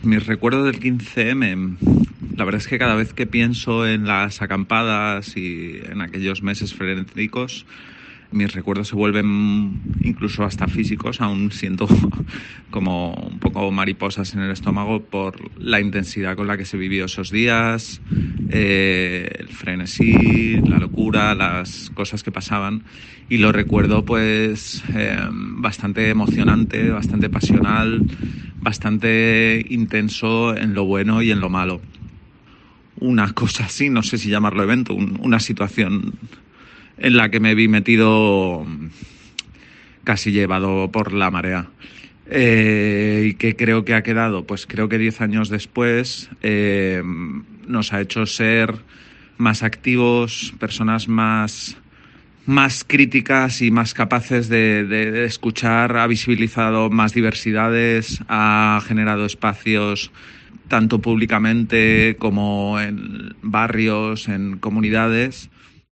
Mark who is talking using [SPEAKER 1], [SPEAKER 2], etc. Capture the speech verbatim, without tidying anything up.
[SPEAKER 1] Mis recuerdos del quince eme, la verdad es que cada vez que pienso en las acampadas y en aquellos meses frenéticos, mis recuerdos se vuelven incluso hasta físicos. Aún siento como un poco mariposas en el estómago por la intensidad con la que se vivió esos días, eh, el frenesí, la locura, las cosas que pasaban. Y lo recuerdo pues eh, bastante emocionante, bastante pasional, bastante intenso en lo bueno y en lo malo. Una cosa así, no sé si llamarlo evento, un, una situación en la que me vi metido casi llevado por la marea. Eh, ¿Y qué creo que ha quedado? Pues creo que diez años después eh, nos ha hecho ser más activos, personas más, más críticas y más capaces de, de, de escuchar. Ha visibilizado más diversidades, ha generado espacios tanto públicamente como en barrios, en comunidades,